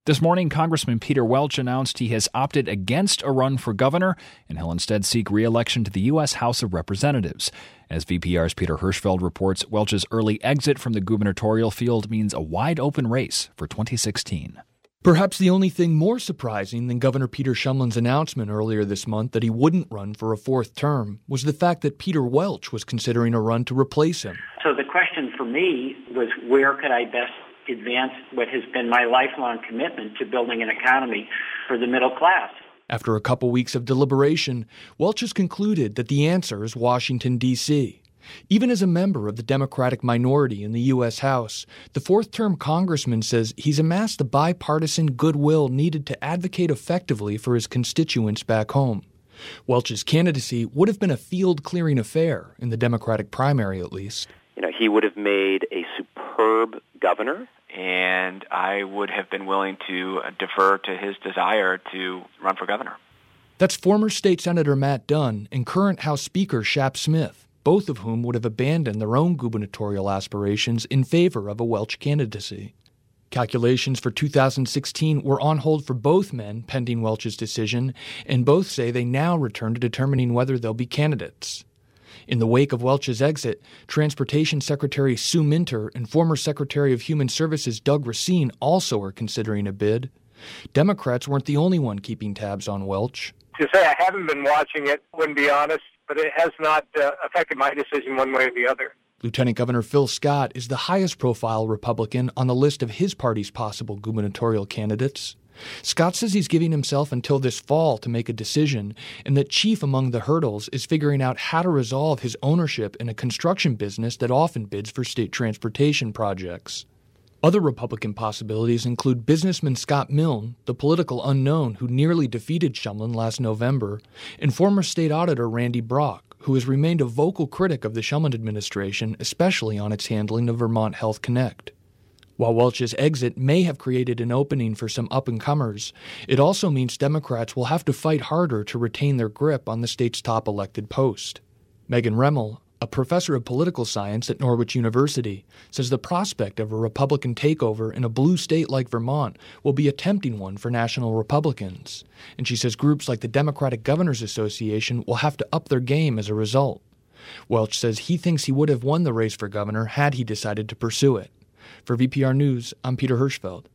This morning, Congressman Peter Welch announced he has opted against a run for governor, and he'll instead seek re-election to the U.S. House of Representatives. As VPR's Peter Hirschfeld reports, Welch's early exit from the gubernatorial field means a wide-open race for 2016. Perhaps the only thing more surprising than Governor Peter Shumlin's announcement earlier this month that he wouldn't run for a fourth term was the fact that Peter Welch was considering a run to replace him. So the question for me was, where could I best advance what has been my lifelong commitment to building an economy for the middle class? After a couple weeks of deliberation, Welch has concluded that the answer is Washington, D.C. Even as a member of the Democratic minority in the U.S. House, the fourth-term congressman says he's amassed the bipartisan goodwill needed to advocate effectively for his constituents back home. Welch's candidacy would have been a field-clearing affair, in the Democratic primary at least. He would have made a superb governor, and I would have been willing to defer to his desire to run for governor. That's former State Senator Matt Dunn and current House Speaker Shap Smith, both of whom would have abandoned their own gubernatorial aspirations in favor of a Welch candidacy. Calculations for 2016 were on hold for both men pending Welch's decision, and both say they now return to determining whether they'll be candidates. In the wake of Welch's exit, Transportation Secretary Sue Minter and former Secretary of Human Services Doug Racine also are considering a bid. Democrats weren't the only one keeping tabs on Welch. To say I haven't been watching it, wouldn't be honest, but it has not affected my decision one way or the other. Lieutenant Governor Phil Scott is the highest-profile Republican on the list of his party's possible gubernatorial candidates. Scott says he's giving himself until this fall to make a decision, and that chief among the hurdles is figuring out how to resolve his ownership in a construction business that often bids for state transportation projects. Other Republican possibilities include businessman Scott Milne, the political unknown who nearly defeated Shumlin last November, and former state auditor Randy Brock, who has remained a vocal critic of the Shumlin administration, especially on its handling of Vermont Health Connect. While Welch's exit may have created an opening for some up-and-comers, it also means Democrats will have to fight harder to retain their grip on the state's top elected post. Megan Remmel, a professor of political science at Norwich University, says the prospect of a Republican takeover in a blue state like Vermont will be a tempting one for national Republicans. And she says groups like the Democratic Governors Association will have to up their game as a result. Welch says he thinks he would have won the race for governor had he decided to pursue it. For VPR News, I'm Peter Hirschfeld.